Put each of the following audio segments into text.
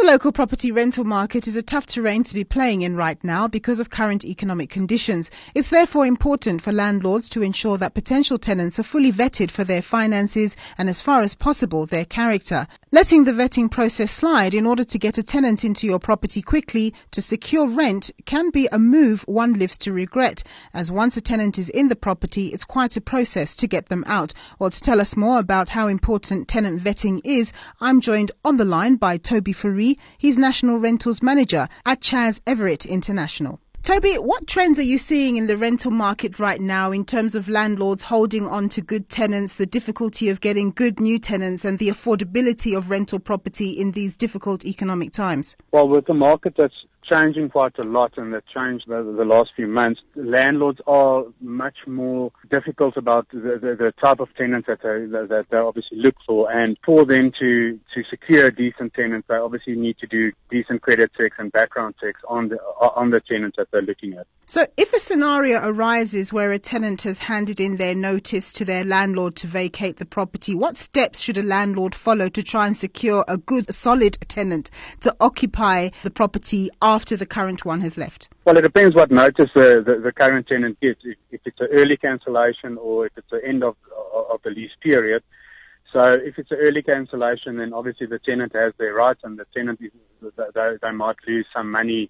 The local property rental market is a tough terrain to be playing in right now because of current economic conditions. It's therefore important for landlords to ensure that potential tenants are fully vetted for their finances and, as far as possible, their character. Letting the vetting process slide in order to get a tenant into your property quickly to secure rent can be a move one lives to regret, as once a tenant is in the property, it's quite a process to get them out. Well, to tell us more about how important tenant vetting is, I'm joined on the line by Toby Fourie. He's National Rentals Manager at Chas Everett International. Toby, what trends are you seeing in the rental market right now in terms of landlords holding on to good tenants, the difficulty of getting good new tenants and the affordability of rental property in these difficult economic times? Well, with the market that's changing quite a lot and that changed the last few months, landlords are much more difficult about the type of tenants that they obviously look for. And for them to secure a decent tenant, they obviously need to do decent credit checks and background checks on the tenants that they're looking at. So if a scenario arises where a tenant has handed in their notice to their landlord to vacate the property, what steps should a landlord follow to try and secure a good, solid tenant to occupy the property after the current one has left? Well, it depends what notice the current tenant gets, if it's an early cancellation or if it's the end of the lease period. So if it's an early cancellation, then obviously the tenant has their rights, and the tenant they might lose some money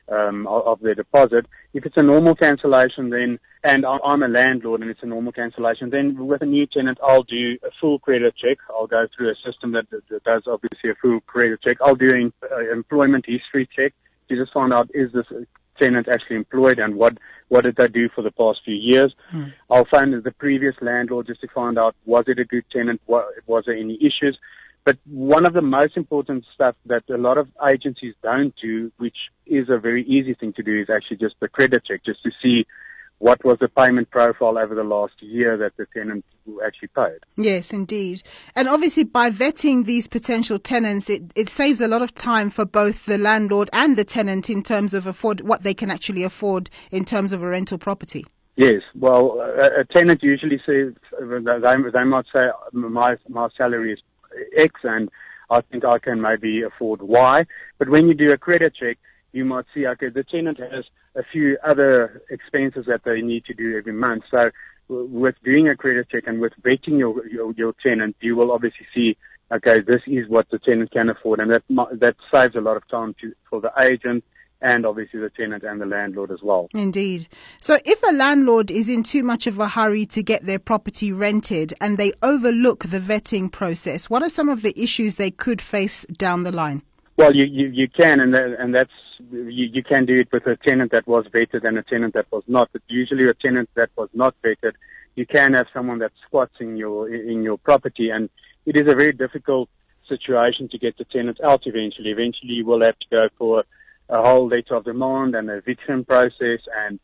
of their deposit. If it's a normal cancellation, then, and I'm a landlord and it's a normal cancellation, then with a new tenant, I'll do a full credit check. I'll go through a system that does obviously a full credit check. I'll do an employment history check to just find out, is this tenant actually employed and what did they do for the past few years. I'll find the previous landlord just to find out, was it a good tenant, was there any issues. But one of the most important stuff that a lot of agencies don't do, which is a very easy thing to do, is actually just the credit check, just to see what was the payment profile over the last year that the tenant actually paid. Yes, indeed. And obviously by vetting these potential tenants, it saves a lot of time for both the landlord and the tenant in terms of what they can actually afford in terms of a rental property. Yes, well, a tenant usually says, they might say, my salary is X and I think I can maybe afford Y. But when you do a credit check, you might see, okay, the tenant has a few other expenses that they need to do every month. So with doing a credit check and with vetting your tenant, you will obviously see, okay, this is what the tenant can afford, and that saves a lot of time for the agent and obviously the tenant and the landlord as well. Indeed. So if a landlord is in too much of a hurry to get their property rented and they overlook the vetting process, what are some of the issues they could face down the line? Well, you can, and that's you can do it with a tenant that was vetted and a tenant that was not. But usually a tenant that was not vetted, you can have someone that squats in your property, and it is a very difficult situation to get the tenant out eventually. Eventually you will have to go for a whole letter of demand and a eviction process, and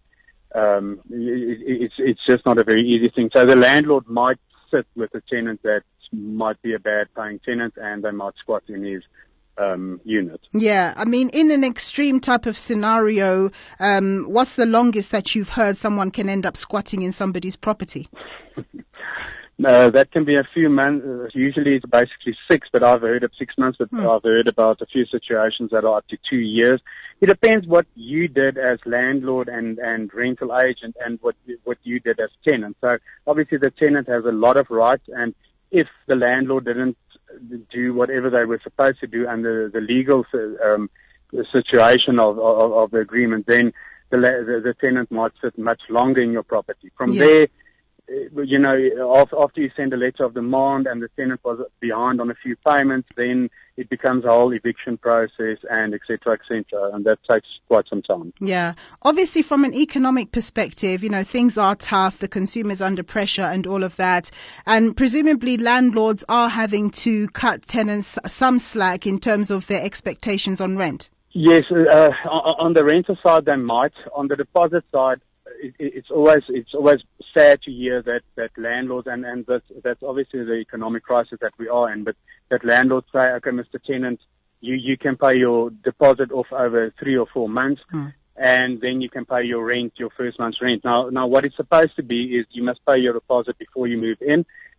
it's just not a very easy thing. So the landlord might sit with a tenant that might be a bad paying tenant, and they might squat in his unit. Yeah, I mean, in an extreme type of scenario, what's the longest that you've heard someone can end up squatting in somebody's property? No, that can be a few months. Usually it's basically 6, but I've heard of 6 months, but I've heard about a few situations that are up to 2 years. It depends what you did as landlord and rental agent and what you did as tenant. So obviously the tenant has a lot of rights, and if the landlord didn't do whatever they were supposed to do under the legal situation of the agreement, then the tenant might sit much longer in your property. From there, you know, after you send a letter of demand and the tenant was behind on a few payments, then it becomes a whole eviction process and et cetera, and that takes quite some time. Yeah. Obviously, from an economic perspective, you know, things are tough, the consumer's under pressure and all of that. And presumably landlords are having to cut tenants some slack in terms of their expectations on rent. Yes, on the rental side they might. On the deposit side, it's always sad to hear that landlords, and that's obviously the economic crisis that we are in, but that landlords say, okay, Mr. Tenant, you can pay your deposit off over 3 or 4 months, and then you can pay your rent, your first month's rent. Now what it's supposed to be is you must pay your deposit before you move in,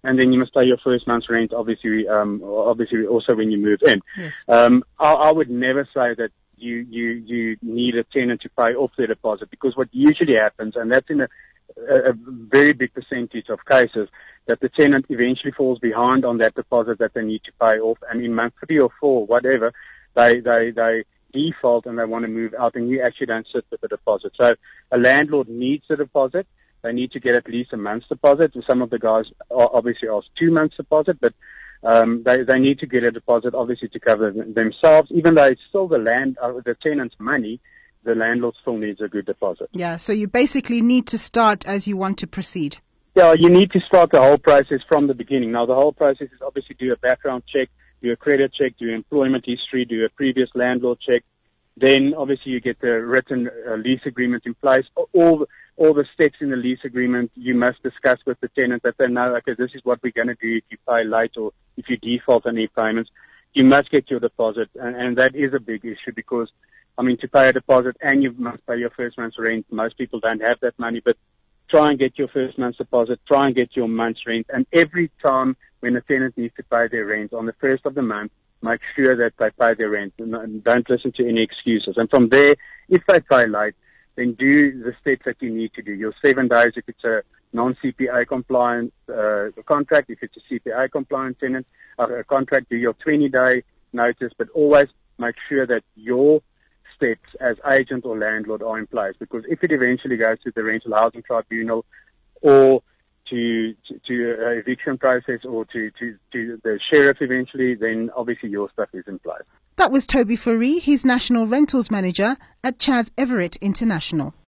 and then you must pay your first month's rent, obviously also when you move in. Yes. I would never say that you need a tenant to pay off their deposit, because what usually happens, and that's in a very big percentage of cases, that the tenant eventually falls behind on that deposit that they need to pay off, and in month 3 or 4, whatever, they default and they want to move out, and you actually don't sit with the deposit. So a landlord needs a deposit. They need to get at least a month's deposit. Some of the guys obviously ask 2 months deposit, but they need to get a deposit, obviously, to cover themselves. Even though it's still the tenant's money, the landlord still needs a good deposit. Yeah, so you basically need to start as you want to proceed. Yeah, you need to start the whole process from the beginning. Now, the whole process is obviously do a background check, do a credit check, do employment history, do a previous landlord check. Then, obviously, you get the written lease agreement in place. All the steps in the lease agreement you must discuss with the tenant, that they know, okay, this is what we're going to do if you pay late or if you default on any payments. You must get your deposit, and that is a big issue, because, I mean, to pay a deposit and you must pay your first month's rent, most people don't have that money, but try and get your first month's deposit, try and get your month's rent, and every time when a tenant needs to pay their rent on the first of the month, make sure that they pay their rent and don't listen to any excuses. And from there, if they pay late, then do the steps that you need to do. Your 7 days if it's a non-CPA compliant contract, if it's a CPA compliant tenant contract, do your 20-day notice, but always make sure that your steps as agent or landlord are in place, because if it eventually goes to the Rental Housing Tribunal or to eviction process or to the sheriff eventually, then obviously your stuff is in place. That was Toby Fourie. He's National Rentals Manager at Chas Everett International.